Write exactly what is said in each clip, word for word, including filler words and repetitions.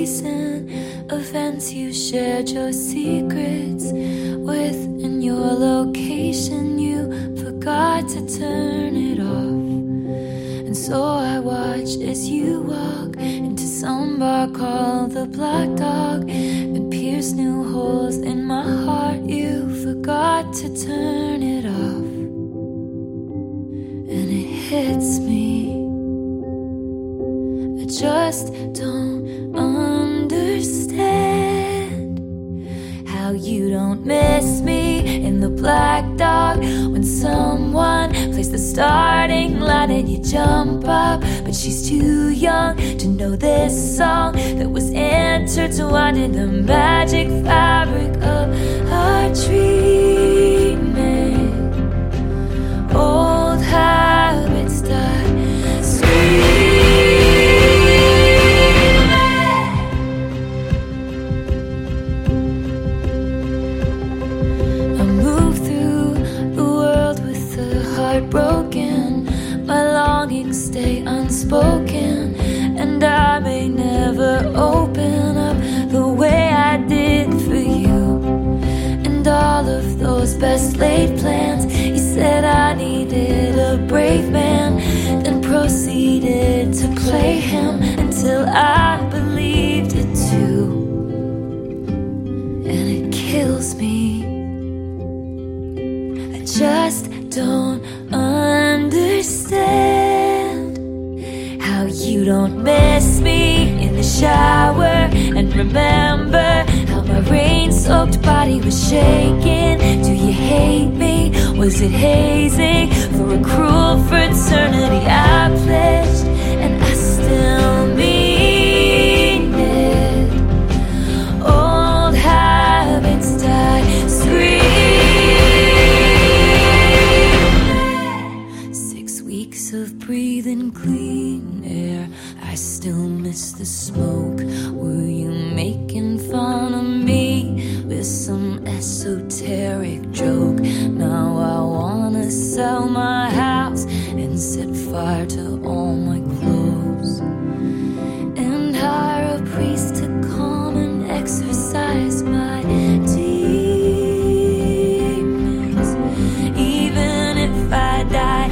recent events you shared your secrets with. In your location you forgot to turn it off. And so I watch as you walk into some bar called the Black Dog and pierce new holes in my heart. You forgot to turn it off. And it hits me, I just don't understand how you don't miss me in the Black Dog when someone plays the starting line and you jump up, but she's too young to know this song that was intertwined in the magic fabric of our dreaming. Old habits die screaming. I move through the world with a heart broken. My longings stay unspoken, and I may never open up the way I did for you. And all of those best laid plans, you said I needed a brave man, then proceeded to play him until I believed it too. And it kills me, I just don't understand how you don't miss me in the shower and remember how my rain-soaked body was shaking. Do you hate me? Was it hazing for a cruel fraternity I pledged and I still mean it? Old habits die screaming. Six weeks of breathing clean air, I still miss the smoke. Were you making fun of me with some esoteric joke? Now I wanna sell my house and set fire to all my clothes and hire a priest to come and exorcise my demons. Even if I die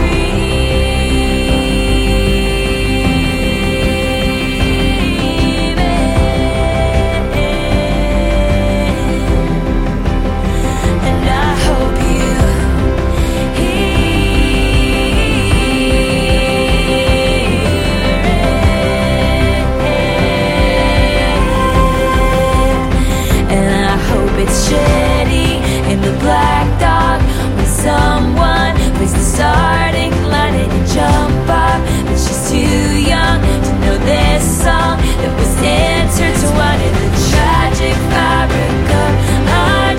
someone plays the starting line and you jump up, but she's too young to know this song that was intertwined in the tragic fabric of our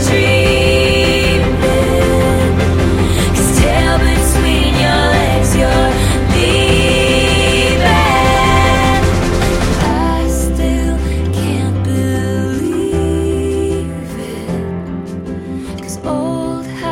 dreaming. 'Cause tail between your legs, you're leaving. I still can't believe it, 'cause old habits